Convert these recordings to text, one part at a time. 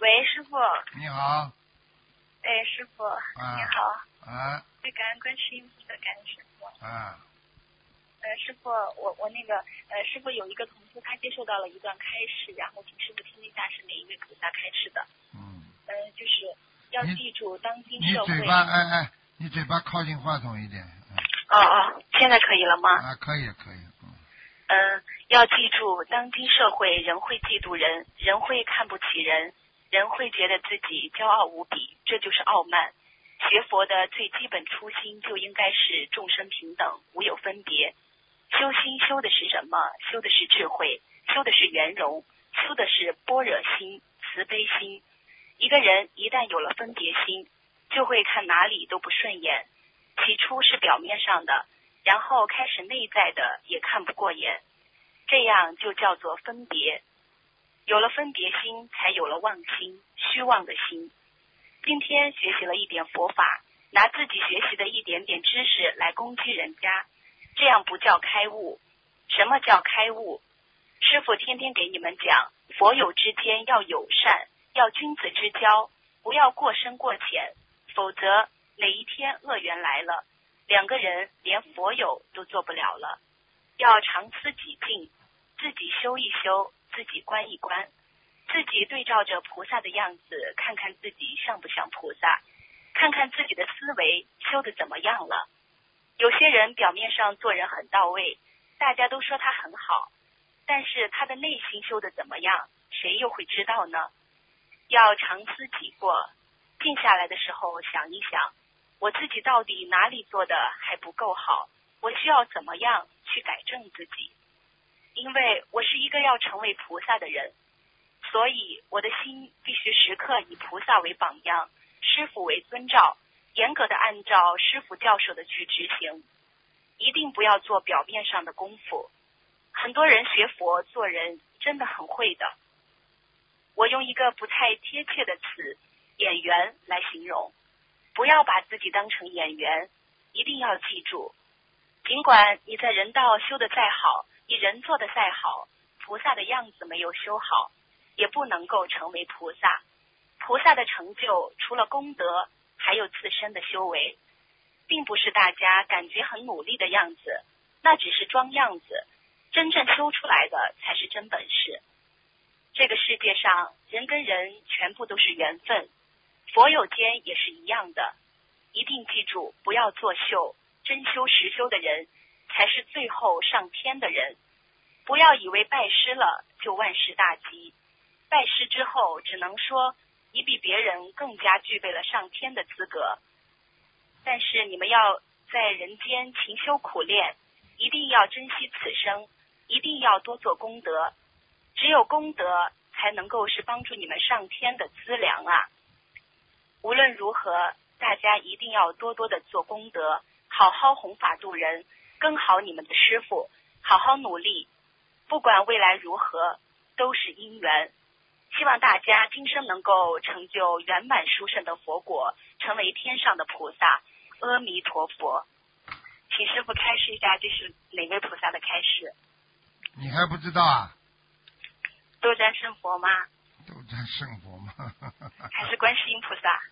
喂，师傅。 你好。 哎，师傅，你好。 啊。 感恩观世音菩萨，感恩师傅。 啊。 师傅，我那个师傅有一个同修，他接受到了一段开示，然后请师傅听一下是哪一位菩萨开示的。就是要记住当今社会。 你嘴巴你嘴巴靠近话筒一点。 现在可以了吗？ 啊，可以可以。 要记住当今社会，人会嫉妒人，人会看不起人，人会觉得自己骄傲无比，这就是傲慢。学佛的最基本初心就应该是众生平等，无有分别。修心修的是什么？修的是智慧，修的是圆融，修的是般若心、慈悲心。一个人一旦有了分别心，就会看哪里都不顺眼。起初是表面上的，然后开始内在的也看不过眼，这样就叫做分别。有了分别心，才有了妄心、虚妄的心。今天学习了一点佛法，拿自己学习的一点点知识来攻击人家，这样不叫开悟。什么叫开悟？师父天天给你们讲，佛友之间要友善，要君子之交，不要过深过浅，否则哪一天恶缘来了，两个人连佛友都做不了了。要常思己境，自己修一修，自己观一观，自己对照着菩萨的样子，看看自己像不像菩萨，看看自己的思维修得怎么样了。有些人表面上做人很到位，大家都说他很好，但是他的内心修得怎么样，谁又会知道呢？要常思己过，静下来的时候想一想，我自己到底哪里做的还不够好，我需要怎么样去改正自己。因为我是一个要成为菩萨的人，所以我的心必须时刻以菩萨为榜样，师父为遵照，严格的按照师父教授的去执行，一定不要做表面上的功夫。很多人学佛做人真的很会的，我用一个不太贴切的词，演员来形容。不要把自己当成演员，一定要记住，尽管你在人道修得再好，你人做得再好，菩萨的样子没有修好，也不能够成为菩萨。菩萨的成就除了功德，还有自身的修为，并不是大家感觉很努力的样子，那只是装样子，真正修出来的才是真本事。这个世界上人跟人全部都是缘分，佛友间也是一样的。一定记住，不要作秀，真修实修的人才是最后上天的人。不要以为拜师了就万事大吉，拜师之后只能说你比别人更加具备了上天的资格。但是你们要在人间勤修苦练，一定要珍惜此生，一定要多做功德，只有功德才能够是帮助你们上天的资粮啊！无论如何，大家一定要多多的做功德，好好弘法度人，跟好你们的师父，好好努力。不管未来如何，都是因缘。希望大家今生能够成就圆满殊胜的佛果，成为天上的菩萨。阿弥陀佛。请师父开示一下，这是哪位菩萨的开示？ 你还不知道啊？ 斗战胜佛吗？ 斗战胜佛吗？ 还是观世音菩萨？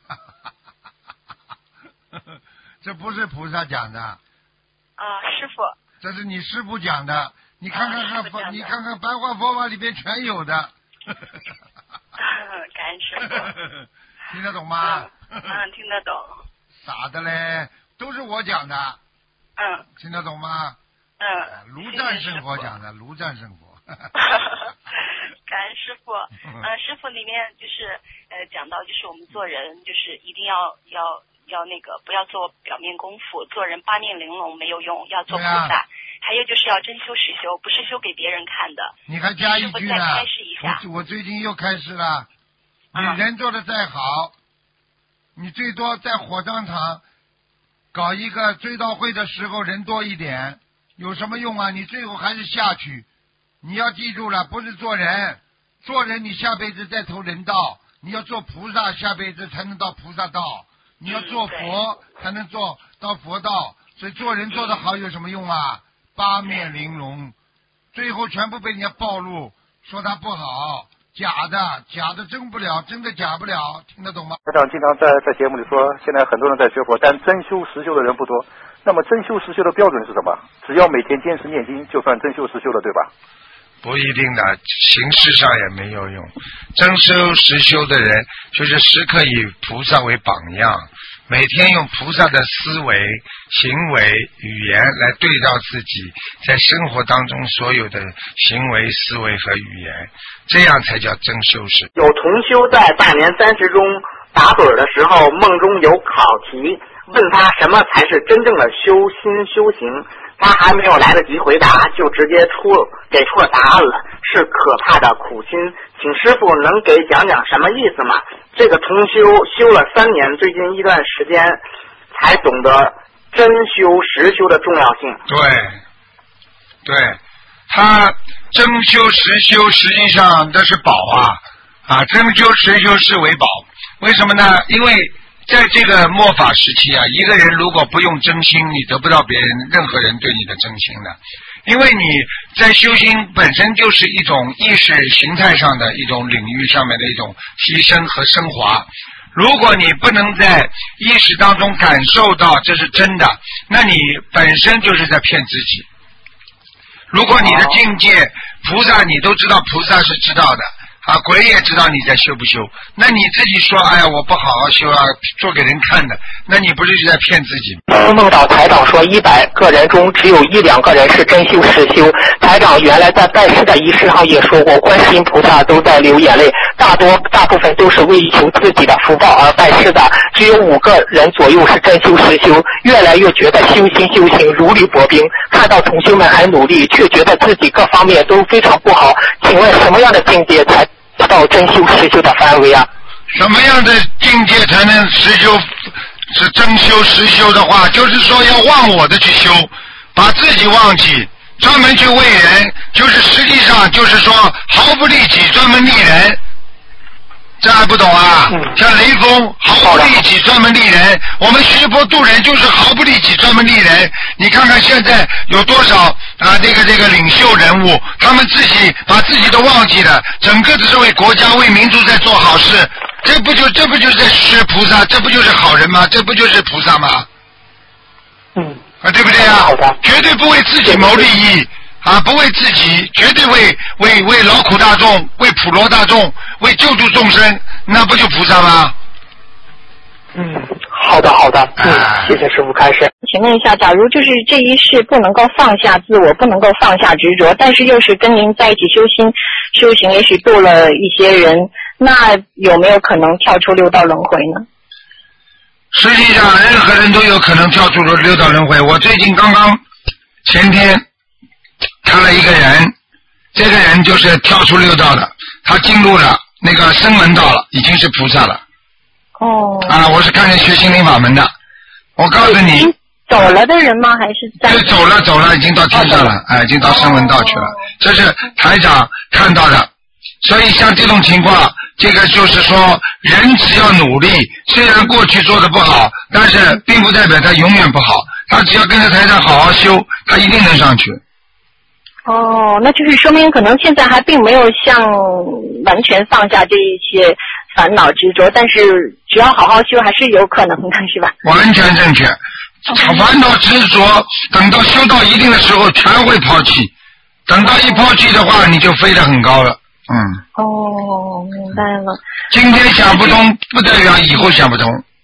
这不是菩萨讲的。 师父。 这是你师父讲的。你看看你看看白话佛法里边全有的。 感恩师父。 听得懂吗？ 听得懂。 傻的嘞，都是我讲的。听得懂吗？卢战胜佛讲的，卢战胜佛。 感恩师父。师父里面就是讲到，就是我们做人就是一定要那个不要做表面功夫，做人八面玲珑没有用，要做菩萨。还有就是要真修实修，不是修给别人看的。 你还加一句呢？ 开示一下。 我最近又开始了。你人做的再好，你最多在火葬场搞一个追悼会的时候人多一点，有什么用啊？你最后还是下去。你要记住了，不是做人，做人你下辈子再投人道，你要做菩萨，下辈子才能到菩萨道。你要做佛才能做到佛道，所以做人做得好有什么用啊？八面玲珑，最后全部被人家暴露，说他不好， 假的真不了，真的假不了，听得懂吗？ 台长经常在节目里说，现在很多人在学佛，但真修实修的人不多。那么真修实修的标准是什么？只要每天坚持念经，就算真修实修了，对吧？ 不一定的，形式上也没有用。真修实修的人，就是时刻以菩萨为榜样，每天用菩萨的思维、行为、语言来对照自己在生活当中所有的行为、思维和语言，这样才叫真修实。 有同修在大年30中打盹的时候，梦中有考题，问他什么才是真正的修心修行。他还没有来得及回答，就直接给出了答案了，是可怕的苦心。请师父能给讲讲什么意思吗？这个同修修了3年，最近一段时间才懂得真修实修的重要性。 对，他真修实修实际上这是宝啊，真修实修是为宝。为什么呢？因为在这个末法时期啊，一个人如果不用真心，你得不到别人任何人对你的真心的。因为你在修心本身就是一种意识形态上的一种领域上面的一种提升和升华。如果你不能在意识当中感受到这是真的，那你本身就是在骗自己。如果你的境界菩萨你都知道，菩萨是知道的啊，鬼也知道你在修不修，那你自己说哎呀我不好好修啊，做给人看的，那你不是在骗自己？ 梦到台长说100个人中只有1-2个人是真修实修。台长原来在拜师的仪式上也说过，观世音菩萨都在流眼泪，大部分都是为求自己的福报而拜师的，只有5个人左右是真修实修。越来越觉得修心修行如履薄冰，看到同修们还努力，却觉得自己各方面都非常不好。请问什么样的境界才达到真修实修的范围啊？ 什么样的境界才能实修是真修实修的话，就是说要忘我的去修，把自己忘记，专门去为人，就是实际上就是说毫不利己，专门利人。这还不懂啊？像雷锋毫不利己专门利人，我们学佛度人就是毫不利己专门利人。你看看现在有多少啊这个领袖人物，他们自己把自己都忘记了，整个的是为国家为民族在做好事，这不就是在学菩萨，这不就是好人吗？这不就是菩萨吗？对不对啊？绝对不为自己谋利益啊，不为自己，绝对为劳苦大众，为普罗大众，为救度众生，那不就菩萨吗？ 好的，谢谢师父开示。请问一下，假如就是这一世不能够放下自我，不能够放下执着，但是又是跟您在一起修行，也许度了一些人，那有没有可能跳出6道轮回呢？ 实际上任何人都有可能跳出6道轮回。我最近刚前天看了一个人，这个人就是跳出6道的，他进入了那个声闻道了，已经是菩萨了。我是看见学心灵法门的。我告诉你， 走了的人吗？还是在？ 对，走了，已经到天上了，已经到声闻道去了。这是台长看到的。所以像这种情况，这个就是说，人只要努力，虽然过去做的不好，但是并不代表他永远不好。他只要跟着台长好好修，他一定能上去。 那就是说明可能现在还并没有完全放下这一些烦恼执着，但是只要好好修还是有可能的，是吧？ 完全正确。烦恼执着等到修到一定的时候全会抛弃，等到一抛弃的话你就飞得很高了。 明白了。 今天想不通不代表以后想不通。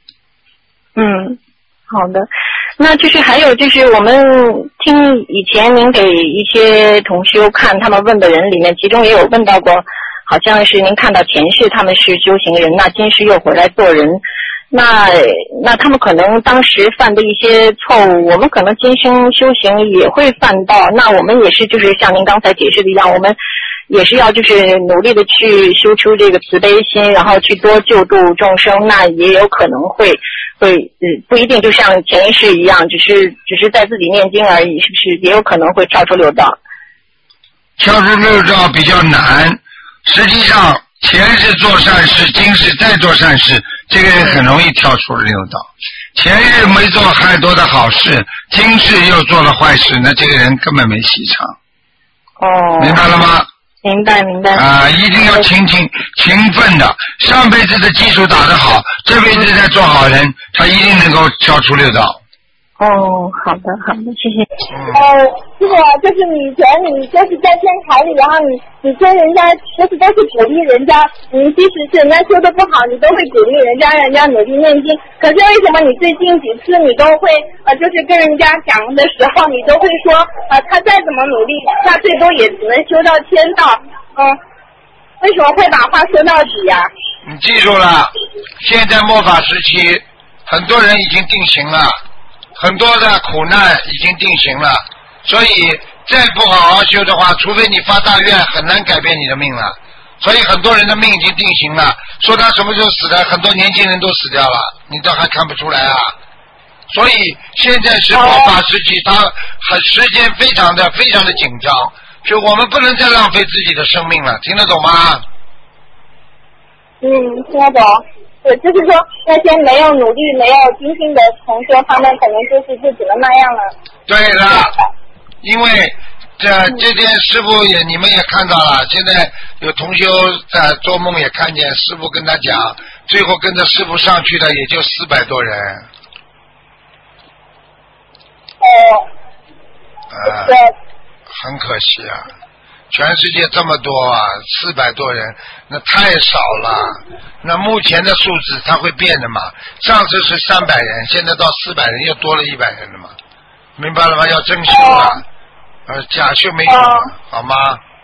好的。那就是还有就是我们听以前您给一些同修看他们问的人里面，其中也有问到过，好像是您看到前世他们是修行人，那今世又回来做人，那他们可能当时犯的一些错误，我们可能今生修行也会犯到，那我们也是就是像您刚才解释的一样，我们也是要就是努力的去修出这个慈悲心，然后去多救度众生，那也有可能会不一定就像前一世一样，只是在自己念经而已，是不是也有可能会跳出6道？ 跳出6道比较难，实际上前世做善事，今世再做善事，这个人很容易跳出6道。前日没做太多的好事，今世又做了坏事，那这个人根本没戏唱。明白了吗？ 明白明白。 一定要勤奋的，上辈子的基础打得好，这辈子再做好人，他一定能够消除六道。 哦，好的好的，谢谢。 师傅，就是你以前你就是在天台里，然后你跟人家就是都是鼓励人家，你即使是人家修的不好，你都会鼓励人家，让人家努力念经。可是为什么你最近几次你都会就是跟人家讲的时候，你都会说他再怎么努力，他最多也只能修到天道。为什么会把话说到底呀？ 你记住了，现在末法时期，很多人已经定型了。很多的苦难已经定型了，所以再不好好修的话，除非你发大愿，很难改变你的命了。所以很多人的命已经定型了，说他什么时候死的，很多年轻人都死掉了，你都还看不出来啊。所以现在是末法时期，他时间非常的紧张，就我们不能再浪费自己的生命了，听得懂吗？ 听得懂。就是说那些没有努力没有精进的同学，他们可能就只能那样了。对了，因为这天师父你们也看到了，现在有同修在做梦也看见师父跟他讲，最后跟着师父上去的也就400多人。很可惜啊。全世界这么多啊，400多人，那太少了。那目前的数字它会变的嘛？上次是300人，现在到400人，又多了100人了嘛？明白了吗？要真修了，假修没用了，好吗？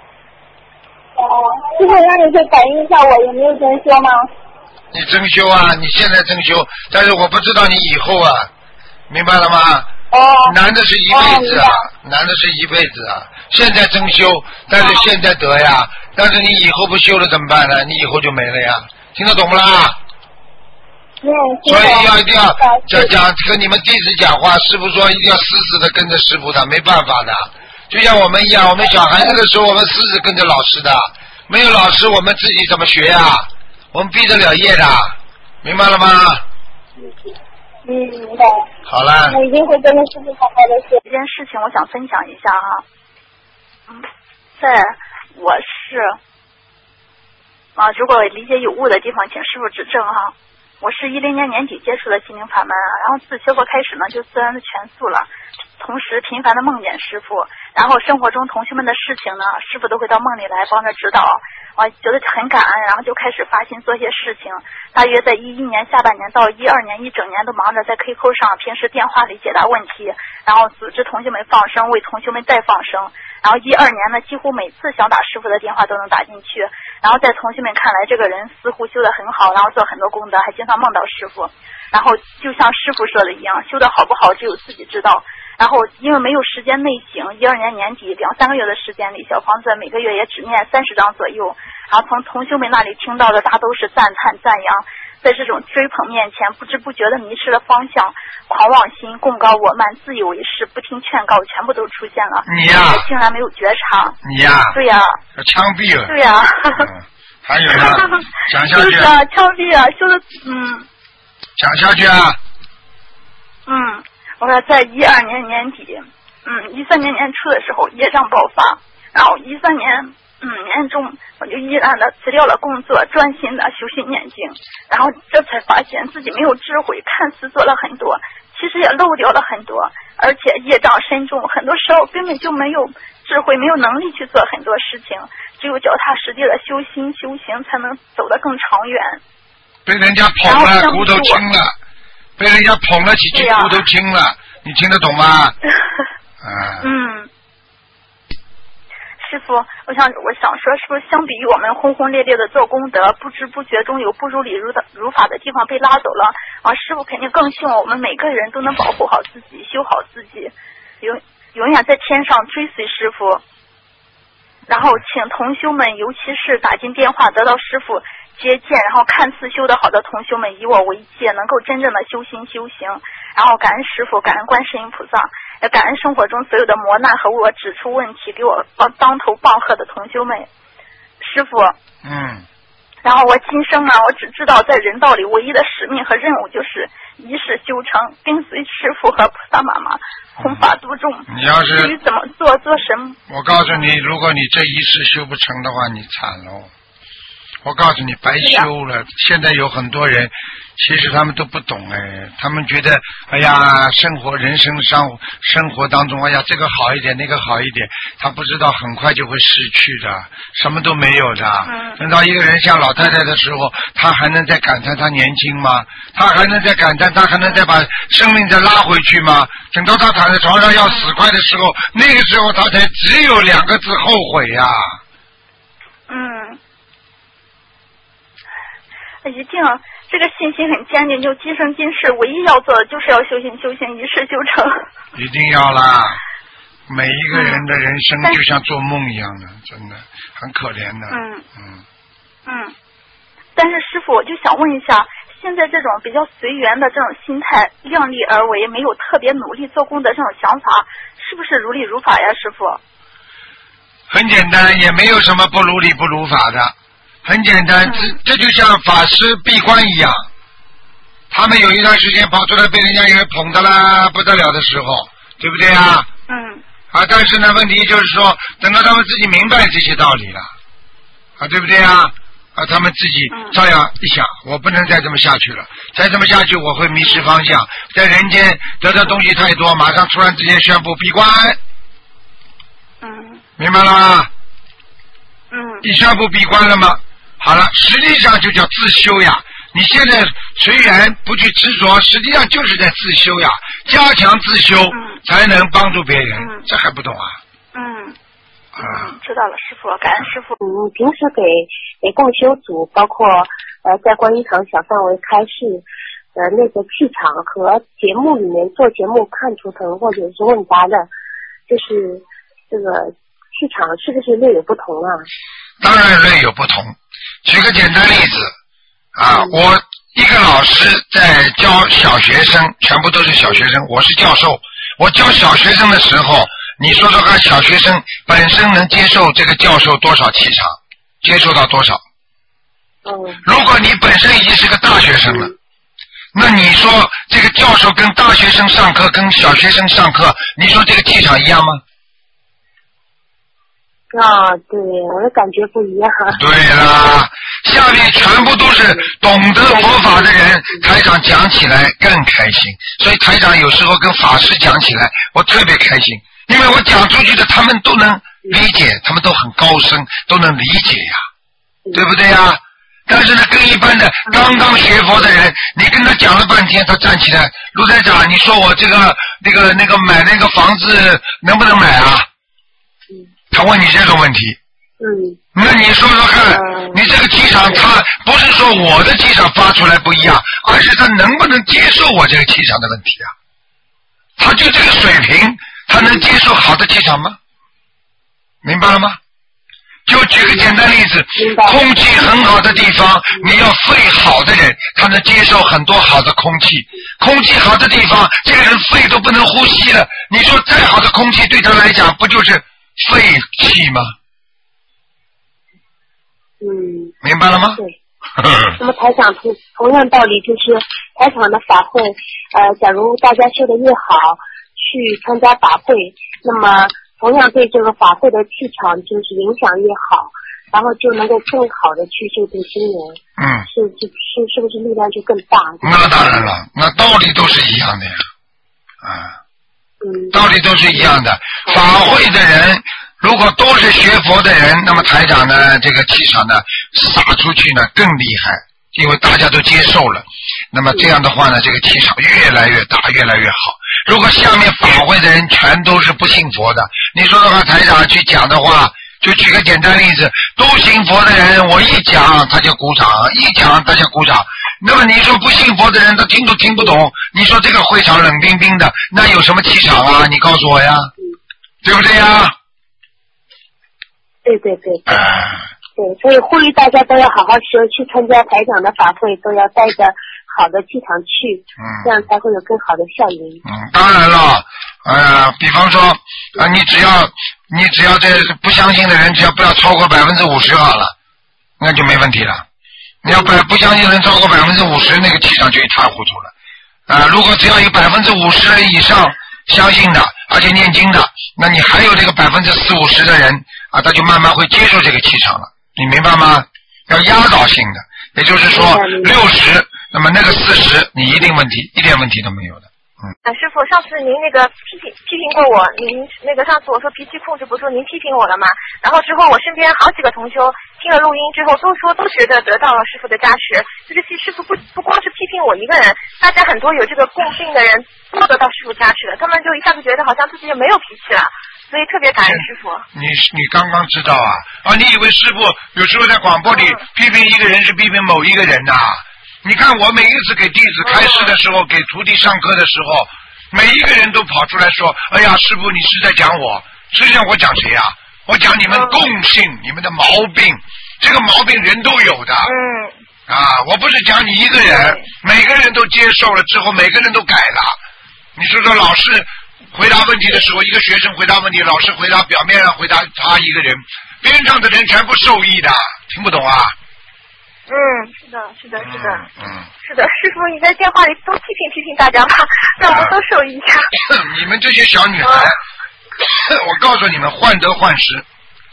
师傅，那你会感应一下我有没有真修吗？ 你真修啊，你现在真修，但是我不知道你以后啊，明白了吗？难的是一辈子啊，难的是一辈子啊。现在真修，但是现在得呀，但是你以后不修了怎么办呢？你以后就没了呀，听得懂不啦？所以一定要讲跟你们弟子讲话，师父说一定要死死的跟着师父的，没办法的。就像我们一样，我们小孩子的时候，我们死死跟着老师的，没有老师我们自己怎么学呀？我们毕得了业的，明白了吗？ 明白。 好了。 我一定会跟着师父好好的学。 这件事情我想分享一下哈。我是如果理解有误的地方，请师父指正哈。我是2010年年底接触的心灵法门，然后自学佛开始呢，就自然的全素了。同时频繁的梦见师父，然后生活中同学们的事情呢，师父都会到梦里来帮着指导。我觉得很感恩，然后就开始发心做些事情。大约在2011年下半年到2012年一整年都忙着在 QQ 上平时电话里解答问题，然后组织同学们放生，为同学们代放生。然后2012年呢，几乎每次想打师父的电话都能打进去。然后在同学们看来，这个人似乎修得很好，然后做很多功德，还经常梦到师父。然后就像师父说的一样，修得好不好只有自己知道。然后因为没有时间内省，2012年年底2-3个月的时间里，小房子每个月也只念30张左右。然后从同修们那里听到的大都是赞叹赞扬，在这种追捧面前，不知不觉的迷失了方向，狂妄心、贡高我慢、自以为是、不听劝告，全部都出现了。 你呀， 竟然没有觉察。 你呀， 对呀， 要枪毙了。 对呀。 还有呢，讲下去。 就是啊，枪毙啊，修的讲下去啊。 我说在2012年年底，2013年年初的时候业障爆发，然后2013年年中我就毅然的辞掉了工作，专心的修心念经，然后这才发现自己没有智慧，看似做了很多，其实也漏掉了很多，而且业障深重，很多时候根本就没有智慧，没有能力去做很多事情，只有脚踏实地的修心修行才能走得更长远。 被人家捧了，骨头轻了，被人家捧了几句，骨头轻了，你听得懂吗？师父，我想说，是不是相比于我们轰轰烈烈的做功德，不知不觉中有不如理如法的地方被拉走了师父肯定更希望我们每个人都能保护好自己，修好自己，永远在天上追随师父。然后请同修们，尤其是打进电话得到师父接见，然后看似修得好的同修们，以我为戒，能够真正的修心修行。然后感恩师父，感恩观世音菩萨，也感恩生活中所有的磨难和为我指出问题，给我当头棒喝的同修们。师父， 然后我今生呢，我只知道在人道里唯一的使命和任务就是一世修成，跟随师父和菩萨妈妈弘法度众。 你要是至于怎么做什么， 我告诉你，如果你这一世修不成的话，你惨喽！我告诉你，白修了。现在有很多人，其实他们都不懂哎，他们觉得哎呀，生活当中，哎呀，这个好一点，那个好一点，他不知道很快就会失去的，什么都没有的。等到一个人像老太太的时候，他还能再感叹他年轻吗？他还能再感叹，他还能再把生命再拉回去吗？等到他躺在床上要死快的时候，那个时候他才只有2个字后悔呀。 一定这个信心很坚定，就今生今世唯一要做的就是要修行，一世修成。一定要啦！每一个人的人生就像做梦一样的，真的很可怜的。 但是师父，我就想问一下，现在这种比较随缘的这种心态，量力而为，没有特别努力做功的这种想法，是不是如理如法呀，师父？ 很简单，也没有什么不如理不如法的。很简单，这就像法师闭关一样，他们有一段时间跑出来被人家因为捧得啦不得了的时候，对不对啊？但是呢，问题就是说，等到他们自己明白这些道理了，对不对啊？他们自己照样一想，我不能再这么下去了，再这么下去我会迷失方向，在人间得到东西太多，马上突然之间宣布闭关。明白了吗？一宣布闭关了吗？好了，实际上就叫自修呀。你现在随缘不去执着，实际上就是在自修呀，加强自修，才能帮助别人。这还不懂啊？ 知道了，师父，感恩师父。 平时给共修组，包括在观音堂小范围开示那个气场和节目里面做节目看图腾或者是问答的，就是这个气场是不是略有不同啊？ 当然略有不同。举个简单例子我一个老师在教小学生，全部都是小学生，我是教授，我教小学生的时候，你说说看，小学生本身能接受这个教授多少气场，接受到多少？如果你本身已经是个大学生了，那你说这个教授跟大学生上课跟小学生上课，你说这个气场一样吗？ 对，我的感觉不一样。 对啦，下面全部都是懂得佛法的人，台长讲起来更开心。所以台长有时候跟法师讲起来，我特别开心，因为我讲出去的他们都能理解，他们都很高深，都能理解呀，对不对呀？但是呢，跟一般的刚刚学佛的人，你跟他讲了半天，他站起来，卢台长，你说我这个那个买那个房子能不能买啊？他问你这种问题，那你说说看，你这个气场，他不是说我的气场发出来不一样，而是他能不能接受我这个气场的问题啊？他就这个水平，他能接受好的气场吗？明白了吗？就举个简单例子，空气很好的地方，你要肺好的人，他能接受很多好的空气。空气好的地方，这个人肺都不能呼吸了，你说再好的空气对他来讲，不就是废气吗？明白了吗？ 对。那么台长同样道理，就是台长的法会，假如大家修得越好，去参加法会，那么同样对这个法会的气场就是影响越好，然后就能够更好的去修读心灵。是不是力量就更大？ 那当然了，那道理都是一样的呀。道理都是一样的。法会的人如果都是学佛的人，那么台长呢，这个气场呢撒出去呢更厉害，因为大家都接受了。那么这样的话呢，这个气场越来越大，越来越好。如果下面法会的人全都是不信佛的，你说的话，台长去讲的话，就举个简单例子，都信佛的人，我一讲他就鼓掌，一讲他就鼓掌。那么你说不信佛的人，他听都听不懂。你说这个会场冷冰冰的，那有什么气场啊？你告诉我呀，对不对呀？ 对。对，所以呼吁大家都要好好修，去参加台长的法会，都要带着好的气场去，这样才会有更好的效应。 当然了，比方说你只要这不相信的人，只要不要超过50%好了，那就没问题了。 你要不相信人超过50%，那个气场就一塌糊涂了。如果只要有50%人以上相信的，而且念经的，那你还有这个40-50%的人他就慢慢会接受这个气场了。你明白吗？要压倒性的，也就是说60，那么那个40，你一点问题都没有的。 师傅，上次您那个批评过我，您那个上次我说脾气控制不住，您批评我了嘛？然后之后我身边好几个同修听了录音之后都觉得得到了师傅的加持，就是师傅不光是批评我一个人，大家很多有这个共病的人都得到师傅加持了，他们就一下子觉得好像自己就没有脾气了，所以特别感恩师傅。 你刚刚知道你以为师傅有时候在广播里批评一个人是批评某一个人呐？你看我每一次给弟子开示的时候，给徒弟上课的时候，每一个人都跑出来说：“哎呀，师傅你是在讲我。”实际上我讲谁啊？我讲你们共性，你们的毛病，这个毛病人都有的。我不是讲你一个人，每个人都接受了之后，每个人都改了。你说说，老师回答问题的时候，一个学生回答问题，老师回答表面上回答他一个人，边上的人全部受益的，听不懂啊？ 是的，是的，师傅你在电话里多批评大家吧，让我们都受益一下。 你们这些小女孩，我告诉你们，患得患失，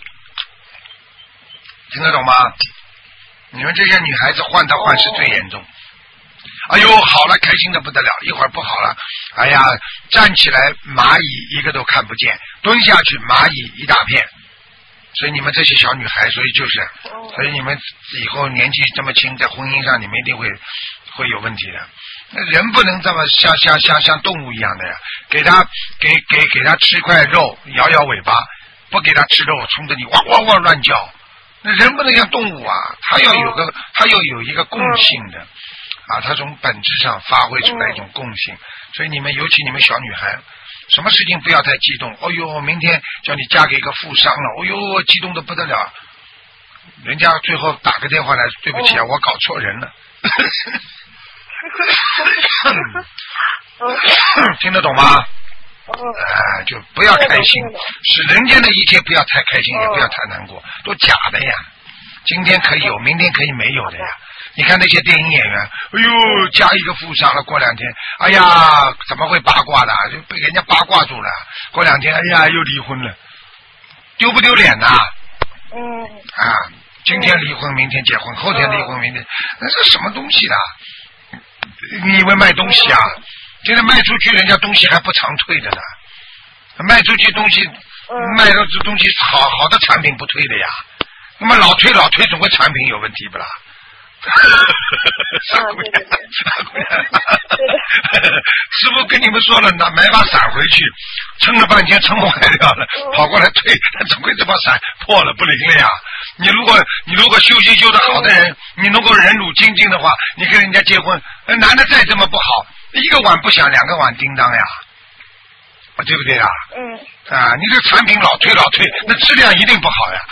听得懂吗？你们这些女孩子患得患失最严重。哎呦，好了，开心的不得了，一会儿不好了，哎呀，站起来蚂蚁一个都看不见，蹲下去蚂蚁一大片。所以你们这些小女孩，所以你们以后年纪这么轻，在婚姻上你们一定会有问题的。人不能这么像动物一样的呀，给他吃一块肉，摇摇尾巴，不给他吃肉，冲着你汪汪汪乱叫。那人不能像动物啊，他要有一个共性的他从本质上发挥出来一种共性。所以尤其你们小女孩，什么事情不要太激动。哦呦，明天叫你嫁给一个富商了，哦呦，激动的不得了。人家最后打个电话来，对不起啊，我搞错人了。听得懂吗？就不要开心，使人间的一切不要太开心，也不要太难过，都假的呀。今天可以有，明天可以没有的呀。你看那些电影演员，哎呦，嫁一个富商了，过2天，哎呀，怎么会八卦的？就被人家八卦住了。过2天，哎呀，又离婚了，丢不丢脸呐？今天离婚，明天结婚，后天离婚，明天，那是什么东西的？你以为卖东西啊？现在卖出去，人家东西还不常退的呢。卖出去东西，卖到这东西好的产品不退的呀。那么老退，总归产品有问题不啦？傻姑娘，师傅跟你们说了，买把伞回去，撑了半天撑坏掉了，跑过来退，总归这把伞破了不灵了呀。你如果修行修得好的人，你能够忍辱精进的话，你跟人家结婚，男的再这么不好，一个碗不响，2个碗叮当呀，对不对啊？你这产品老退，那质量一定不好呀。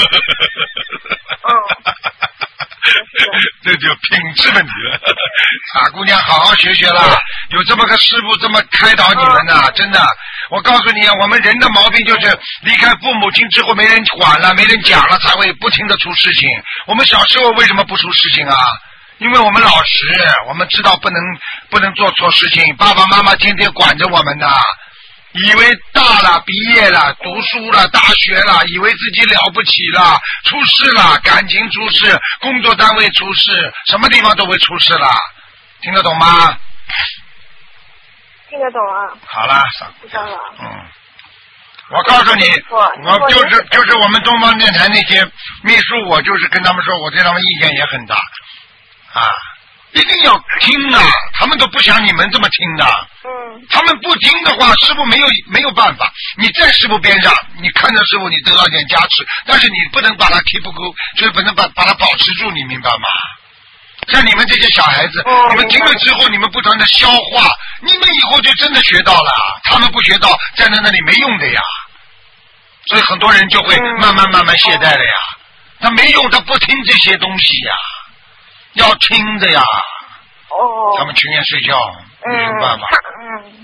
这就品质问题了。傻姑娘，好好学学啦！有这么个师傅这么开导你们呢，真的。我告诉你啊，我们人的毛病就是离开父母亲之后没人管了，没人讲了，才会不停的出事情。我们小时候为什么不出事情啊？因为我们老实，我们知道不能做错事情，爸爸妈妈天天管着我们的。以为大了，毕业了，读书了，大学了，以为自己了不起了，出事了，感情出事，工作单位出事，什么地方都会出事了，听得懂吗？ 听得懂啊。 好了， 知道了。 我告诉你，我就是我们东方电台那些秘书，我就是跟他们说，我对他们意见也很大一定要听啊，他们都不像你们这么听的。他们不听的话，师傅没有办法。你在师傅边上，你看着师傅，你得到点加持，但是你不能把它提不够，就是不能把它保持住，你明白吗？像你们这些小孩子，你们听了之后，你们不断的消化，你们以后就真的学到了。他们不学到，站在那里没用的呀。所以很多人就会慢慢懈怠了呀。他没用，他不听这些东西呀，要听的呀。他们情愿睡觉，没有办法。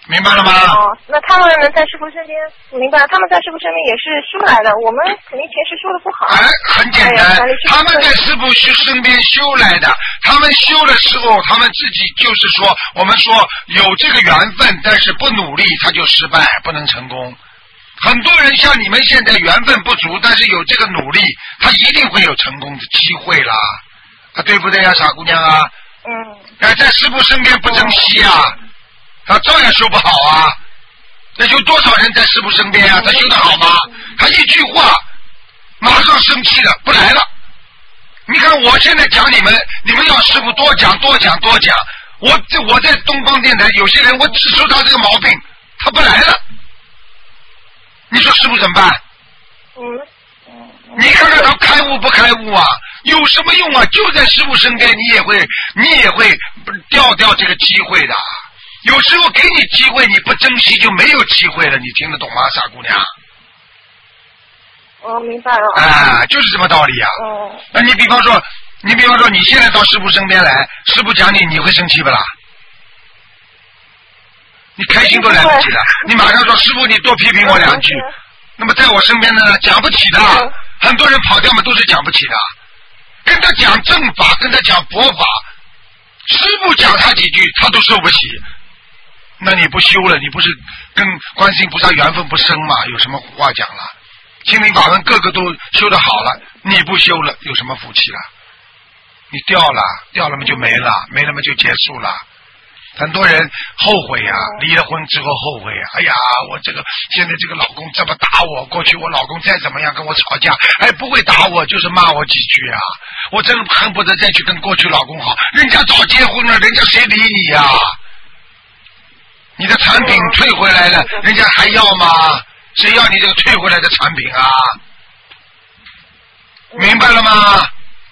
明白了吗？ 哦，那他们在师傅身边，明白了，他们在师傅身边也是修来的，我们肯定前世修的不好。 很简单，他们在师傅身边修来的，他们修的时候，他们自己就是说，我们说有这个缘分，但是不努力他就失败，不能成功。很多人像你们现在缘分不足，但是有这个努力，他一定会有成功的机会啦，对不对呀，傻姑娘啊？在师傅身边不珍惜啊，他照样修不好啊。那有多少人在师傅身边啊？他修得好吗？他一句话马上生气了，不来了。你看我现在讲你们要师傅多讲。我在东方电台，有些人我指出他这个毛病，他不来了。你说师傅怎么办？你看看他开悟不开悟啊？有什么用啊？就在师傅身边，你也会掉这个机会的。有时候给你机会，你不珍惜就没有机会了。你听得懂吗，傻姑娘？ 明白了。 就是这么道理啊。那你比方说你现在到师傅身边来，师傅讲你会生气不啦？你开心都来不及了，你马上说师傅你多批评我2句。那么在我身边呢，讲不起的，很多人跑掉嘛都是讲不起的。跟他讲正法，跟他讲佛法，师傅讲他几句他都受不起。那你不修了，你不是跟观世音菩萨缘分不深吗？有什么话讲了？心灵法门个个都修得好了，你不修了有什么福气了？你掉了嘛就没了嘛就结束了。很多人后悔啊，离了婚之后后悔啊，哎呀我现在这个老公这么打我，过去我老公再怎么样跟我吵架，不会打我就是骂我几句啊，我真恨不得再去跟过去老公好，人家早结婚了，人家谁理你呀？你的产品退回来了，人家还要吗？谁要你这个退回来的产品啊？明白了吗？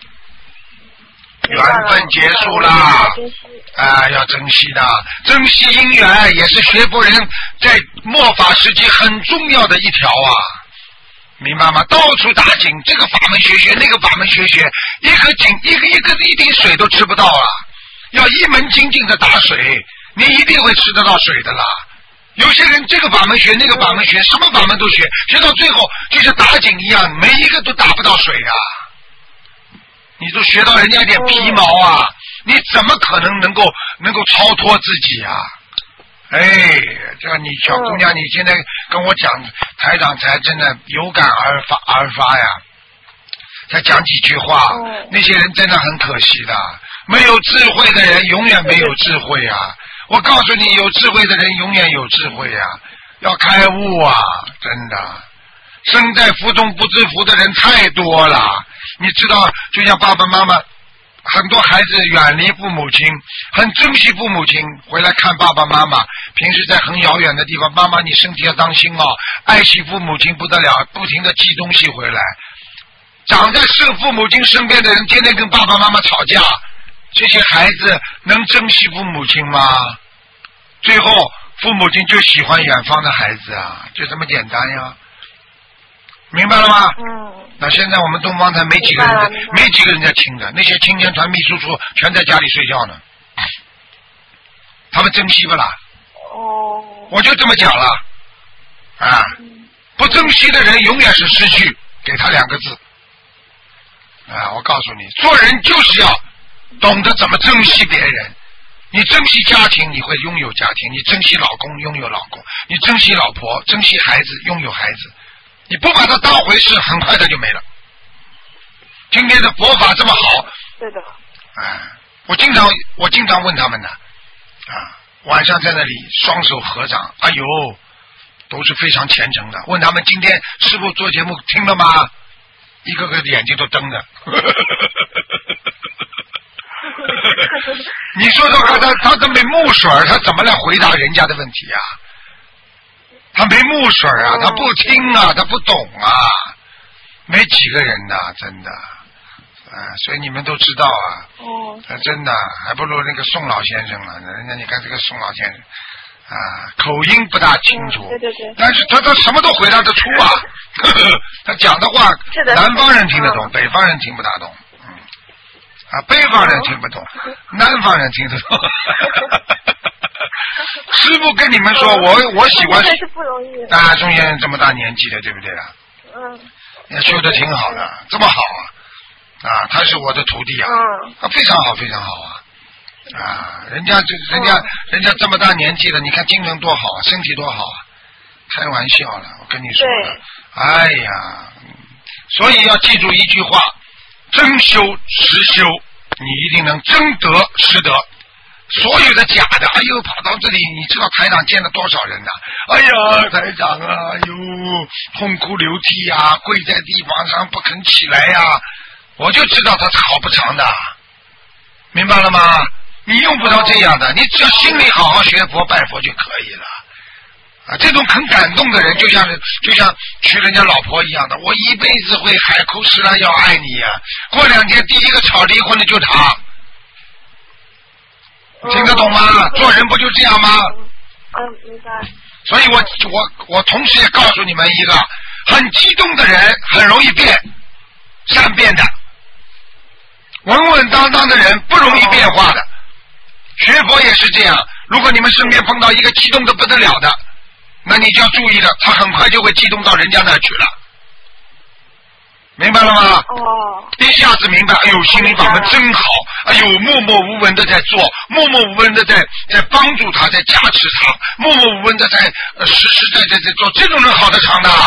缘分结束啦，要珍惜的，珍惜姻缘也是学佛人在末法时期很重要的一条啊，明白吗？到处打井，这个法门学那个法门学，一颗井一滴水都吃不到啊，要一门精进的打水，你一定会吃得到水的啦。有些人这个法门学那个法门学，什么法门都学到最后就像打井一样，每一个都打不到水啊。你都学到人家一点皮毛啊，你怎么可能能够超脱自己啊？这你小姑娘，你现在跟我讲，台长才真的有感而发呀，才讲几句话，那些人真的很可惜的，没有智慧的人永远没有智慧啊！我告诉你，有智慧的人永远有智慧啊，要开悟啊，真的。身在福中不知福的人太多了，你知道，就像爸爸妈妈，很多孩子远离父母亲，很珍惜父母亲，回来看爸爸妈妈，平时在很遥远的地方，妈妈你身体要当心哦，爱惜父母亲不得了，不停的寄东西回来。长在父母亲身边的人，天天跟爸爸妈妈吵架，这些孩子能珍惜父母亲吗？最后父母亲就喜欢远方的孩子啊，就这么简单呀。明白了吗？那现在我们东方台没几个人在听的，那些青年团秘书处全在家里睡觉呢。他们珍惜不啦？我就这么讲了啊！不珍惜的人永远是失去，给他2个字啊！我告诉你，做人就是要懂得怎么珍惜别人。你珍惜家庭，你会拥有家庭；你珍惜老公，拥有老公；你珍惜老婆，珍惜孩子，拥有孩子。你不把它当回事，很快它就没了。今天的佛法这么好， 对的。 我经常问他们的晚上在那里双手合掌，哎呦，都是非常虔诚的。问他们今天师父做节目听了吗？一个个的眼睛都瞪着。你说说看，他都没木水，他怎么来回答人家的问题啊？他没木水啊，他不听啊，他不懂啊，没几个人呐，真的，所以你们都知道啊，真的还不如那个宋老先生了。人家你看这个宋老先生口音不大清楚， 对， 但是他什么都回答得出啊，他讲的话，南方人听得懂，北方人听不大懂，北方人听不懂，南方人听得懂。 师傅跟你们说，我喜欢。 真是不容易。 啊，中间这么大年纪的，对不对啊？也修得挺好的，这么好啊！他是我的徒弟啊，非常好，非常好啊！人家这么大年纪了，你看精神多好，身体多好啊！开玩笑了，我跟你说了，哎呀，所以要记住一句话：真修实修，你一定能真得实得。所有的假的，哎呦，跑到这里，你知道台长见了多少人呐？哎呀，台长啊，哎呦，痛哭流涕啊，跪在地方上不肯起来呀，我就知道他好不长的，明白了吗？你用不着这样的，你只要心里好好学佛拜佛就可以了。啊，这种很感动的人，就像娶人家老婆一样的，我一辈子会海枯石烂要爱你呀。过2天第一个吵离婚的就他。听得懂吗？做人不就这样吗？ 明白。 所以我同时也告诉你们一个，很激动的人很容易变，善变的；稳稳当当的人不容易变化的。学佛也是这样，如果你们身边碰到一个激动的不得了的，那你就要注意了，他很快就会激动到人家那去了。明白了吗？一下子明白，哎呦，心灵法门真好，哎呦，默默无闻的在做，默默无闻的在帮助他，在加持他，默默无闻的在实在做，这种人好得长的。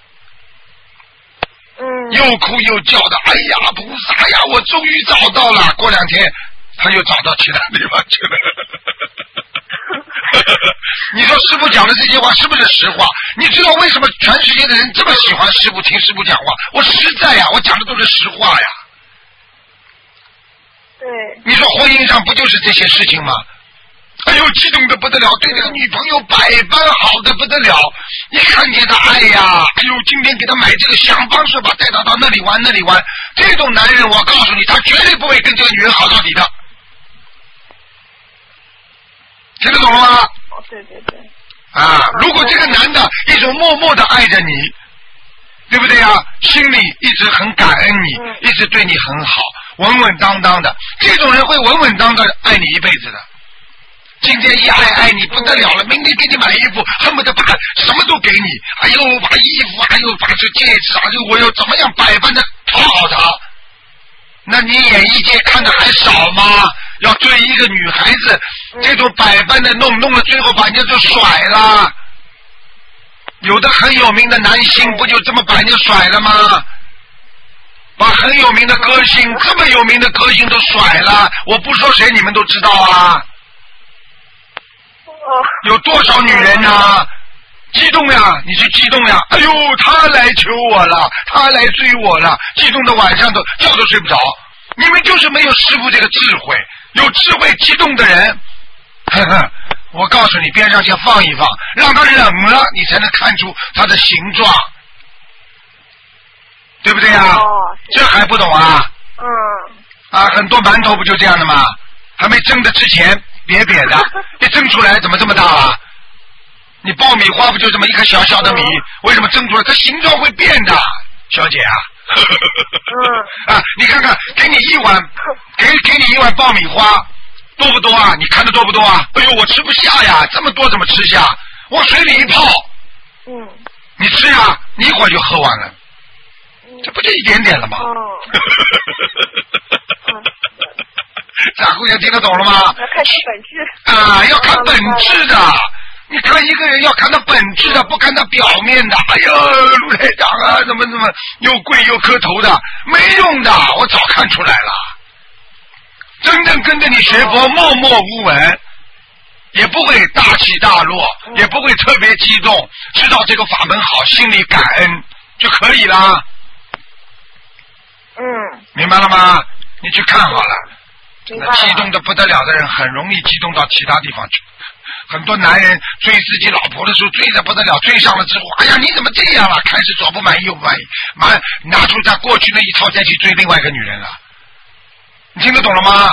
又哭又叫的，哎呀，菩萨呀，我终于找到了。过2天他又找到其他地方去了。你说师父讲的这些话是不是实话？你知道为什么全世界的人这么喜欢师父，听师父讲话？我实在呀，我讲的都是实话呀。 对。 你说婚姻上不就是这些事情吗？哎呦，激动的不得了，对这个女朋友百般好的不得了。一看见他，哎呀，哎呦，今天给他买这个，想方设法带他到那里玩。这种男人，我告诉你，他绝对不会跟这个女人好到底的。听得懂了吗？ 对。 如果这个男的一直默默的爱着你，对不对啊？心里一直很感恩你，一直对你很好，稳稳当当的，这种人会稳稳当当爱你一辈子的。今天一爱你不得了了，明天给你买衣服，恨不得把什么都给你，哎呦，把衣服，哎呦，把这戒指，哎呦，我又怎么样百般的讨好他？那你演艺界看的还少吗？要追一个女孩子，这种百般的弄了，最后把人家就甩了。有的很有名的男星不就这么把人家甩了吗？把很有名的歌星，这么有名的歌星都甩了，我不说谁，你们都知道啊。有多少女人啊？激动呀，你去激动呀！哎呦，他来求我了，他来追我了，激动的晚上都觉都睡不着。你们就是没有师父这个智慧，有智慧激动的人，我告诉你，边上先放一放，让他冷了，你才能看出他的形状，对不对呀？这还不懂啊？很多馒头不就这样的吗？还没蒸的之前瘪瘪的，一蒸出来怎么这么大啊？你爆米花不就这么一颗小小的米，为什么蒸出来它形状会变的，小姐啊？你看看，给你一碗爆米花，多不多啊？你看的多不多啊？哎呦，我吃不下呀，这么多怎么吃下？往水里一泡，你吃呀，你一会儿就喝完了，这不就一点点了吗？傻姑娘听得懂了吗？ 要看本质要看本质的。你看一个人要看他本质的，不看他表面的。哎呦，卢台长啊，怎么又跪又磕头的，没用的，我早看出来了。真正跟着你学佛，默默无闻，也不会大起大落，也不会特别激动，知道这个法门好，心里感恩就可以了。明白了吗？你去看好了。那激动的不得了的人，很容易激动到其他地方去。很多男人追自己老婆的时候追得不得了，追上了之后，哎呀，你怎么这样了？开始左不满意右不满意，拿出他过去那一套再去追另外一个女人了。你听得懂了吗？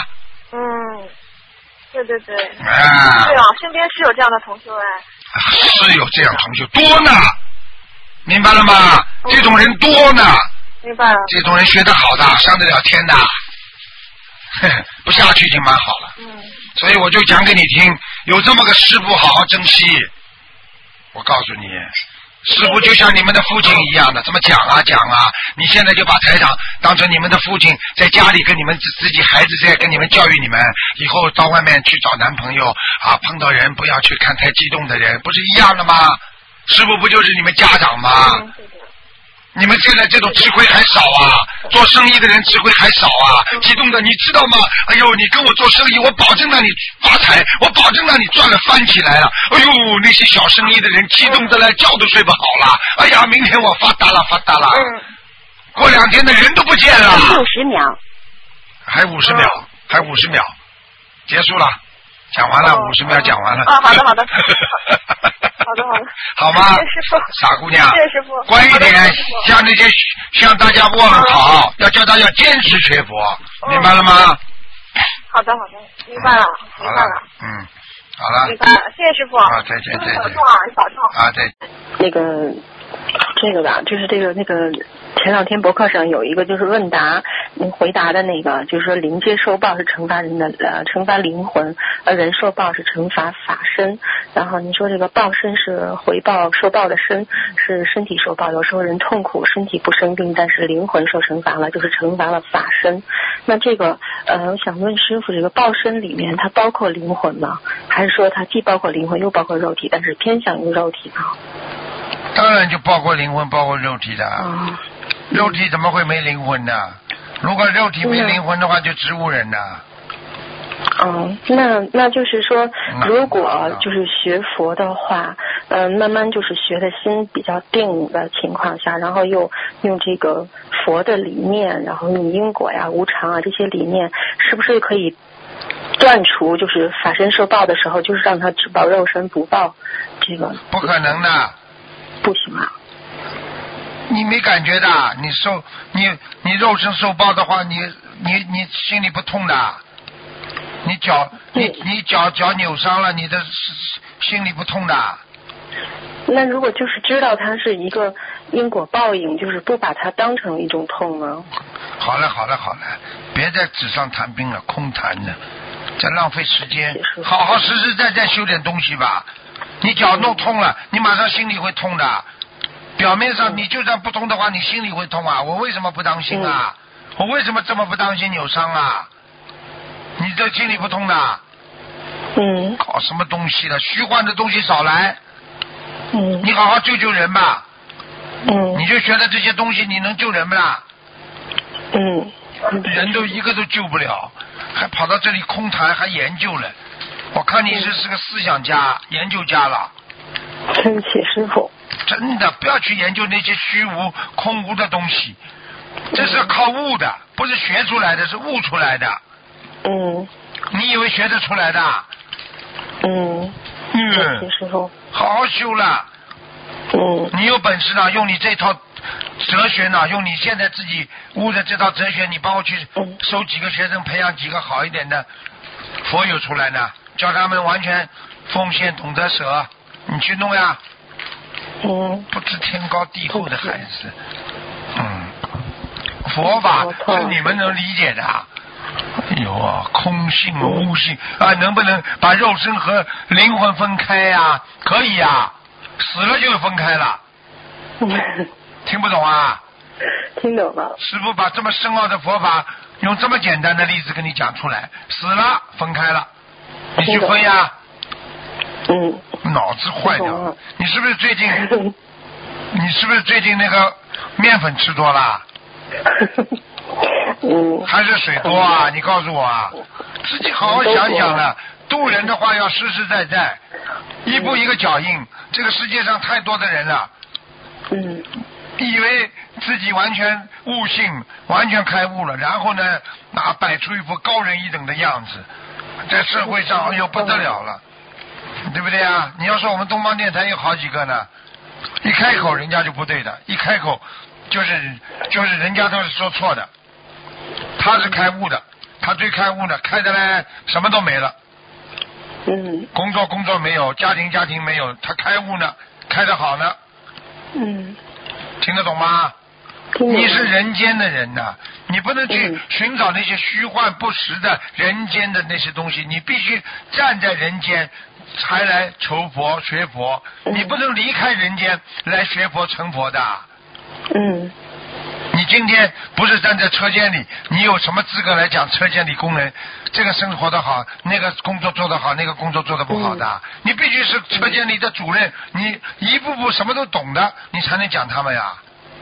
对。对啊，身边是有这样的同修是有这样同修多呢，明白了吗？这种人多呢。 明白了。 这种人学得好的，上得了天的。不下去已经蛮好了。所以我就讲给你听， 有这么个师傅，好好珍惜。我告诉你，师傅就像你们的父亲一样的，这么讲啊讲啊。你现在就把台长当成你们的父亲，在家里跟你们自己孩子在跟你们教育你们，以后到外面去找男朋友啊，碰到人不要去看太激动的人，不是一样的吗？师傅不就是你们家长吗？你们现在这种吃亏还少啊，做生意的人吃亏还少啊，激动的你知道吗？哎呦，你跟我做生意，我保证让你发财，我保证让你赚了翻起来了。哎呦，那些小生意的人激动的来觉都睡不好了。哎呀，明天我发达了发达了。过2天的人都不见了。 60秒。 还50秒，还50秒，结束了，讲完了，50秒讲完了。 好的好的。好的。 好吗？ 谢谢师傅。 傻姑娘。 谢谢师傅。 乖一点，向大家问好，要叫大家坚持学佛，明白了吗？ 好的，明白了。 好了。好了。 明白了，谢谢师傅。 好，再见。 保重啊，你保重。 啊，再见。 这个吧，就是那个前2天博客上有一个就是问答，您回答的那个就是说灵界受报是惩罚人的惩罚灵魂，而人受报是惩罚法身。然后您说这个报身是回报，受报的身是身体受报，有时候人痛苦身体不生病，但是灵魂受惩罚了，就是惩罚了法身。那这个我想问师傅，这个报身里面它包括灵魂吗？还是说它既包括灵魂又包括肉体，但是偏向于肉体呢？ 当然就包括灵魂，包括肉体的。肉体怎么会没灵魂呢？如果肉体没灵魂的话，就植物人呢。 那就是说，如果就是学佛的话，慢慢就是学的心比较定的情况下，然后又用这个佛的理念，然后用因果呀、无常啊这些理念，是不是可以断除就是法身受报的时候，就是让他只报肉身不报这个？ 不可能的。 不行啊。 你没感觉的，你肉身受报的话，你心里不痛的。你脚扭伤了，你的心里不痛的。 那如果就是知道它是一个因果报应，就是不把它当成一种痛呢？ 好了，别在纸上谈兵了，空谈的，在浪费时间。好好实实在在修点东西吧。你脚弄痛了，你马上心里会痛的。表面上你就算不痛的话，你心里会痛啊。我为什么不当心啊？我为什么这么不当心扭伤啊？你这心里不痛的。搞什么东西了？虚幻的东西少来。你好好救人吧。你就学的这些东西，你能救人不啦？人都一个都救不了，还跑到这里空谈，还研究了。我看你是个思想家、研究家了。 对不起，师傅。 真的，不要去研究那些虚无、空无的东西，这是靠悟的，不是学出来的，是悟出来的。你以为学得出来的？ 师傅。 好好修了。你有本事呢，用你这套哲学呢，用你现在自己悟的这套哲学，你帮我去收几个学生，培养几个好一点的佛友出来呢，叫他们完全奉献懂得舍，你去弄呀。不知天高地厚的孩子。佛法是你们能理解的。哎呦啊，空性无性啊，能不能把肉身和灵魂分开呀？可以呀，死了就分开了。听不懂啊？ 听懂了。 师父把这么深奥的佛法用这么简单的例子跟你讲出来，死了分开了，你去分呀。脑子坏掉。你是不是最近那个面粉吃多了？还是水多啊？你告诉我啊，自己好好想想了。渡人的话要实实在在，一步一个脚印。这个世界上太多的人了，以为自己完全悟性，完全开悟了，然后呢，摆出一副高人一等的样子，在社会上哎呦不得了了，对不对啊？你要说我们东方电台有好几个呢，一开口人家就不对的，一开口就是人家都是说错的。他是开悟的，他最开悟的，开的嘞什么都没了。工作没有，家庭没有，他开悟呢，开得好呢。听得懂吗？ 你是人间的人呐，你不能去寻找那些虚幻不实的人间的那些东西，你必须站在人间才来求佛学佛，你不能离开人间来学佛成佛的。你今天不是站在车间里，你有什么资格来讲车间里工人这个生活的好，那个工作做得好，那个工作做得不好的？你必须是车间里的主任，你一步步什么都懂的，你才能讲他们呀。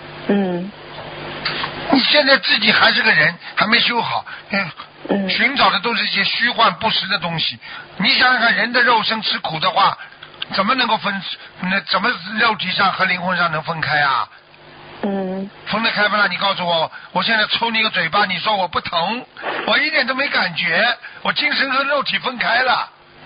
你现在自己还是个人，还没修好，寻找的都是一些虚幻不实的东西。你想想看，人的肉身吃苦的话，怎么能够分？那怎么肉体上和灵魂上能分开啊？分得开不啦？你告诉我，我现在抽你一个嘴巴，你说我不疼，我一点都没感觉，我精神和肉体分开了。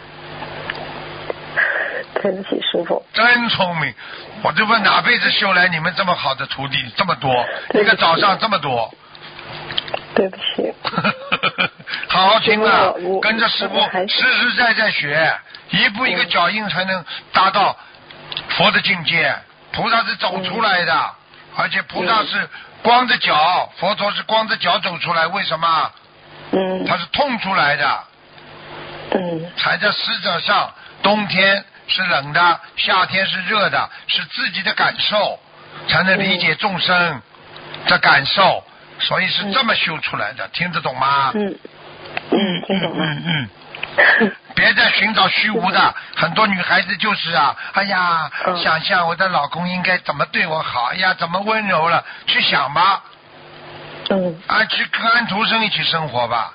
对不起，师傅。 真聪明，我就问哪辈子修来你们这么好的徒弟这么多，一个早上这么多。 对不起。 好好听啊，跟着师傅实实在在学，一步一个脚印才能达到佛的境界。菩萨是走出来的，而且菩萨是光着脚，佛陀是光着脚走出来，为什么？他是痛出来的。踩在石者上，冬天是冷的，夏天是热的，是自己的感受，才能理解众生的感受，所以是这么修出来的，听得懂吗？ 听懂了。 别再寻找虚无的，很多女孩子就是啊，哎呀，想象我的老公应该怎么对我好，哎呀，怎么温柔了，去想吧。去跟安徒生一起生活吧。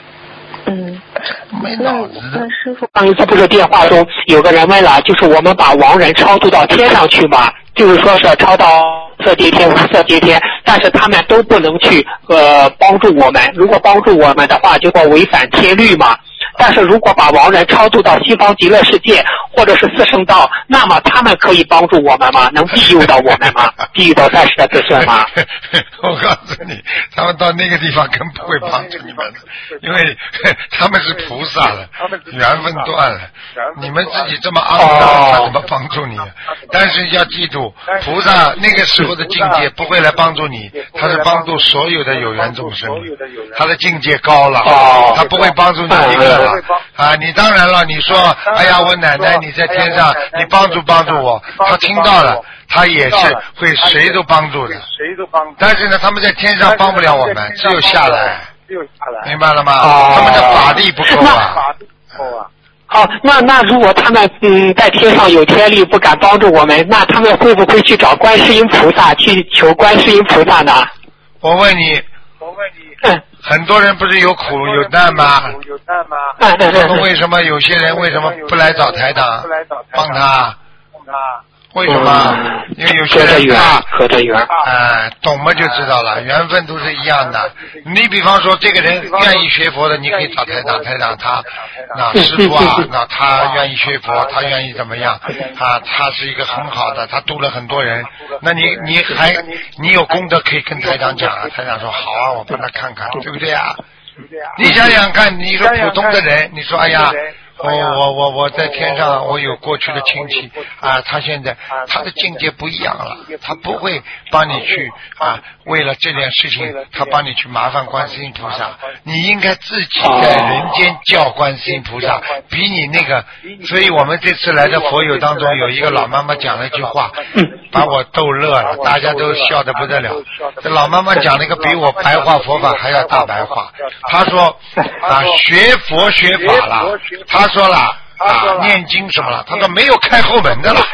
没脑子的。 师傅， 上一次不是电话中有个人问了，就是我们把亡人超度到天上去嘛，就是说是超到色界天、无色界天，但是他们都不能去帮助我们，如果帮助我们的话，就会违反天律嘛。但是如果把亡人超度到西方极乐世界或者是四圣道，那么他们可以帮助我们吗？能庇佑到我们吗？庇佑到善世的子孙吗？ 我告诉你，他们到那个地方更不会帮助你们的，因为他们是菩萨了，缘分断了，你们自己这么肮脏，他怎么帮助你？但是要记住，菩萨那个时候的境界不会来帮助你，他是帮助所有的有缘众生，他的境界高了，他不会帮助你一个了。你当然了，你说哎呀我奶奶你在天上，你帮助我，他听到了，他也是会谁都帮助的，但是呢他们在天上帮不了我们，只有下来，明白了吗？他们的法力不够啊。 那如果他们在天上有天力不敢帮助我们，那他们会不会去找观世音菩萨去求观世音菩萨呢？ 我问你，很多人不是有苦有难吗？那么为什么有些人为什么不来找台长帮他？为什么？因为有些人合着缘， 懂吗就知道了，缘分都是一样的。你比方说这个人愿意学佛的，你可以找台长，台长他那师父啊，那他愿意学佛，他愿意怎么样？他是一个很好的，他度了很多人。那你有功德可以跟台长讲啊，台长说好啊，我帮他看看，对不对啊？你想想看，你说普通的人，你说哎呀。我在天上，我有过去的亲戚他现在他的境界不一样了，他不会帮你去为了这件事情他帮你去麻烦观世音菩萨，你应该自己在人间叫观世音菩萨，比你那个。所以我们这次来的佛友当中有一个老妈妈讲了一句话，把我逗乐了，大家都笑得不得了。这老妈妈讲了一个比我白话佛法还要大白话，她说学佛学法了，他说了念经什么了？他说没有开后门的了。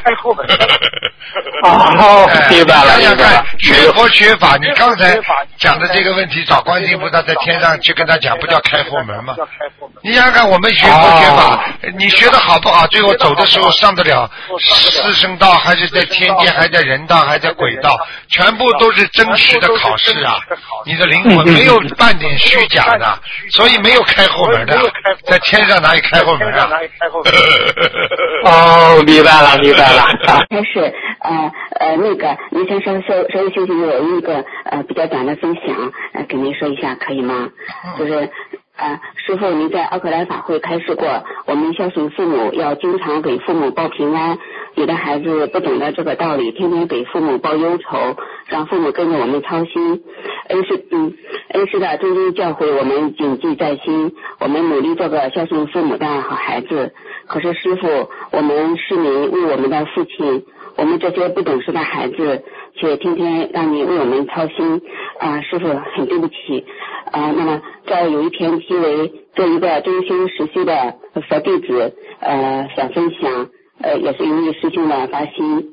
明白了。 想想看，学佛学法，你刚才讲的这个问题，找观世音菩萨在天上去跟他讲，不叫开后门吗？你想想看，我们学佛学法，你学的好不好？最后走的时候上得了四圣道，还是在天界，还在人道，还在鬼道，全部都是真实的考试啊！你的灵魂没有半点虚假的，所以没有开后门的，在天上哪里开后门啊？ 明白了。 开始那个您先稍微休息，有一个比较短的分享，给您说一下可以吗？就是师父您在奥克兰法会开示过，我们孝顺父母要经常给父母报平安， 有的孩子不懂得这个道理，天天给父母报忧愁，让父母跟着我们操心。恩师的谆谆教诲我们谨记在心，我们努力做个孝顺父母的好孩子。可是师父，我们市民为我们的父亲，我们这些不懂事的孩子，却天天让你为我们操心师父很对不起那么这有一篇题为做一个真心实修的佛弟子想分享也是一位师兄的发心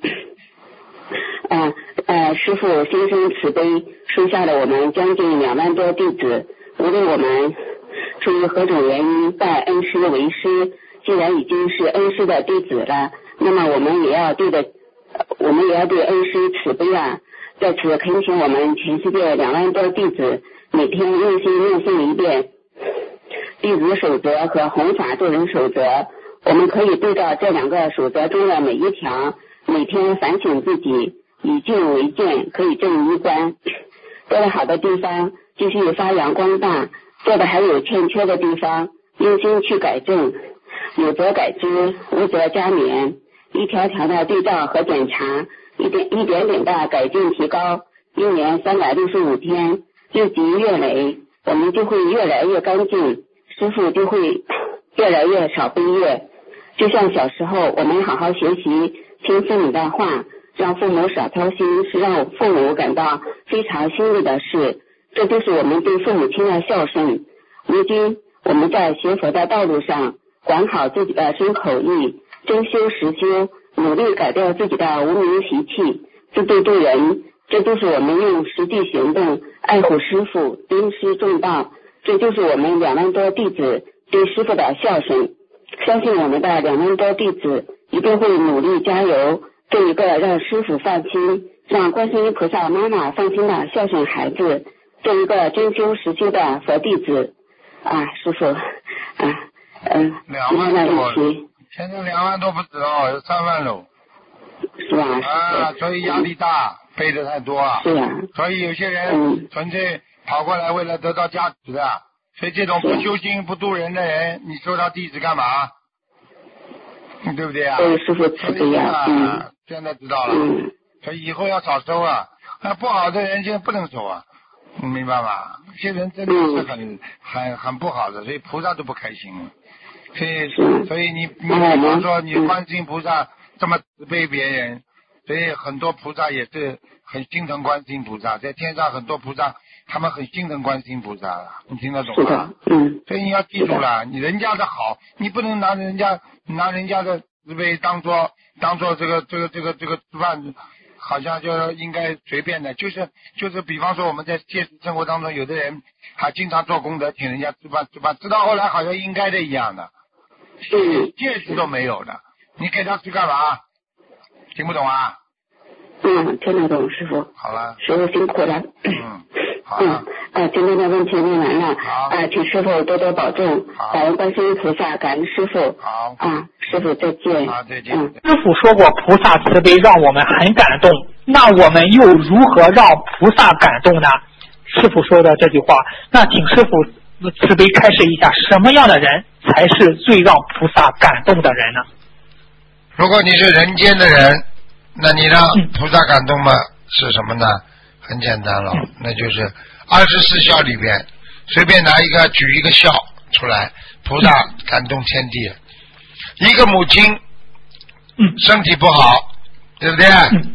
师父心生慈悲，收下了我们将近2万多弟子，无论我们出于何种原因拜恩师为师，既然已经是恩师的弟子了，那么我们也要对恩师慈悲在此恳请我们全世界2万多弟子每天用心念诵一遍弟子守则和弘法度人守则，我们可以对照这2个守则中的每一条，每天反省自己，以静为鉴，可以正衣冠。做得好的地方继续发扬光大，做的还有欠缺的地方用心去改正，有则改之，无则加勉，一条条的对照和检查，一点点的改进提高，1年365天，日积月累，我们就会越来越干净，师父就会越来越少悲业。就像小时候我们好好学习，听父母的话，让父母少操心，是让父母感到非常欣慰的事，这就是我们对父母亲的孝顺。如今我们在学佛的道路上，管好自己的身口意，真修实修，努力改掉自己的无名习气，自度度人，这就是我们用实际行动爱护师父，尊师重道，这就是我们2万多弟子对师父的孝顺。相信我们的2万多弟子一定会努力加油，做一个让师父放心，让观世音菩萨妈妈放心的孝顺孩子，做一个真修实修的佛弟子师父 2万多，现在2万多不止哦，有3万了， 是吧？ 所以压力大，背的太多是啊， 所以有些人纯粹跑过来为了得到价值的，所以这种不修心不度人的人，你收他弟子干嘛？对不对师父慈悲现在知道了所以以后要少收不好的人现在不能收明白吗？有些人真的是很不好的，所以菩萨都不开心所以你比方说你观世音菩萨这么慈悲别人，所以很多菩萨也是很心疼观世音菩萨，在天上很多菩萨他们很心疼观世音菩萨了，你听得懂吗？所以你要记住了，你人家的好，你不能拿人家的慈悲当做这个吃饭，好像就应该随便的，就是比方说我们在现实生活当中，有的人还经常做功德，请人家吃饭，直到后来好像应该的一样的，戒指都没有的，你给他吃干嘛？听不懂听得懂师父。 好了， 师父辛苦了。 好了。 今天的问题问完了。请师父多多保重。感恩观世音菩萨，感恩师父。 好。 师父再见。 再见。 师父说过菩萨慈悲让我们很感动，那我们又如何让菩萨感动呢？师父说的这句话，那请师父慈悲开示一下，什么样的人才是最让菩萨感动的人呢？ 如果你是人间的人，那你让菩萨感动吗？是什么呢？很简单了，那就是24孝里边随便举一个孝出来，菩萨感动天地。一个母亲身体不好，对不对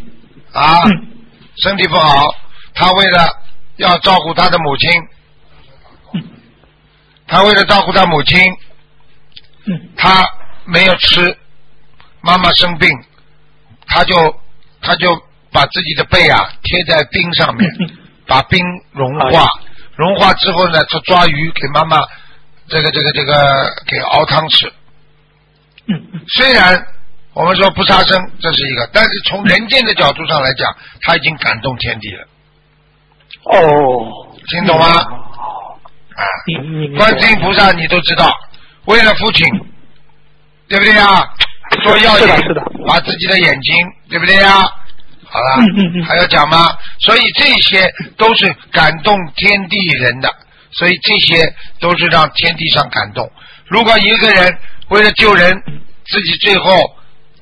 身体不好，她为了要照顾她的母亲，她为了照顾她母亲她没有吃，妈妈生病，她就把自己的背贴在冰上面，把冰融化之后呢，她抓鱼给妈妈这个给熬汤吃。虽然我们说不杀生，这是一个，但是从人间的角度上来讲，他已经感动天地了。听懂吗？观世音菩萨你都知道，为了父亲，对不对做药引，把自己的眼睛，对不对好了，还要讲吗？所以这些都是感动天地人的，所以这些都是让天地上感动。如果一个人为了救人，自己最后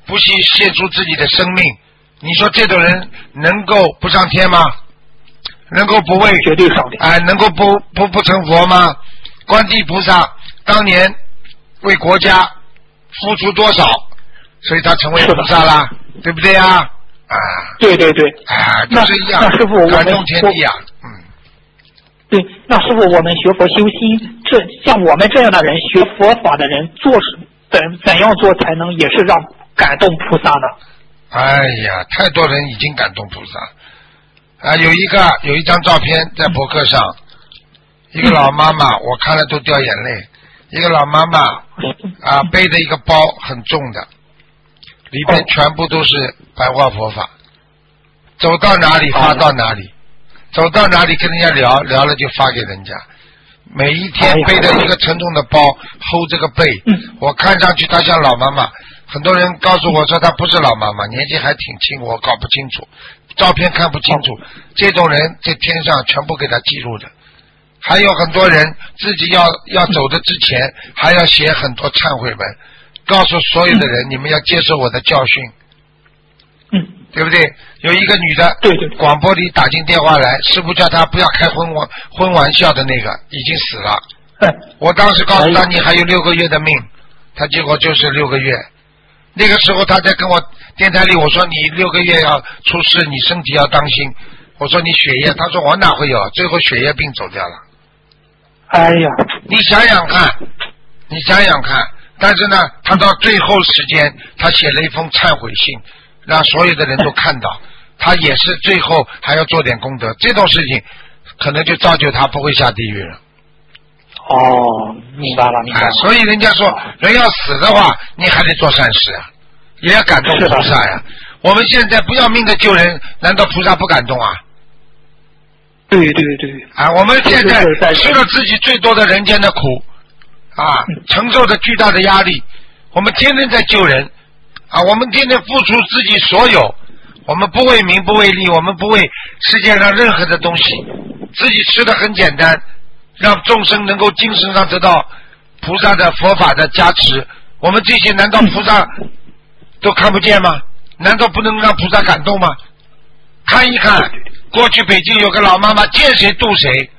不惜献出自己的生命，你说这种人能够不上天吗？能够不为绝对上天能够不成佛吗？观地菩萨当年为国家付出多少，所以他成为菩萨啦，对不对啊？ 对对对， 就是一样， 那师父感动天地啊， 对，那师父我们学佛修心，像我们这样的人学佛法的人，怎样做才能也是让感动菩萨呢？ 哎呀，太多人已经感动菩萨有一张照片在博客上，一个老妈妈，我看了都掉眼泪。一个老妈妈背着一个包很重的，里边全部都是白话佛法，走到哪里发到哪里，走到哪里跟人家聊了就发给人家。每一天背着一个沉重的包，hold 这个背，我看上去她像老妈妈。很多人告诉我说她不是老妈妈，年纪还挺轻，我搞不清楚，照片看不清楚。这种人在天上全部给他记录的。还有很多人自己要走的之前还要写很多忏悔文，告诉所有的人，你们要接受我的教训。对不对？有一个女的，对，广播里打进电话来，师父叫她不要开荤玩笑的那个已经死了。我当时告诉她你还有6个月的命，她结果就是6个月。那个时候她在跟我电台里，我说你6个月要出事，你身体要当心。我说你血液，她说我哪会有，最后血液病走掉了。 哎呀， 你想想看，但是呢，他到最后时间，他写了一封忏悔信，让所有的人都看到，他也是最后还要做点功德，这种事情可能就造就他不会下地狱了。 哦，明白了。 所以人家说，人要死的话，你还得做善事啊，也要感动菩萨呀。我们现在不要命的救人，难道菩萨不感动啊？ 对， 我们现在吃了自己最多的人间的苦承受着巨大的压力，我们天天在救人我们天天付出自己所有，我们不为名不为利，我们不为世界上任何的东西，自己吃的很简单，让众生能够精神上得到菩萨的佛法的加持，我们这些难道菩萨都看不见吗？难道不能让菩萨感动吗？看一看过去北京有个老妈妈见谁度谁，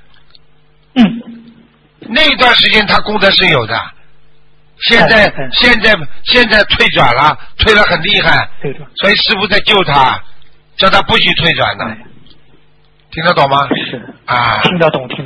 那段时间她功德是有的，现在退转了，退得很厉害，所以师父在救她，叫她不许退转的，听得懂吗？ 是听得懂。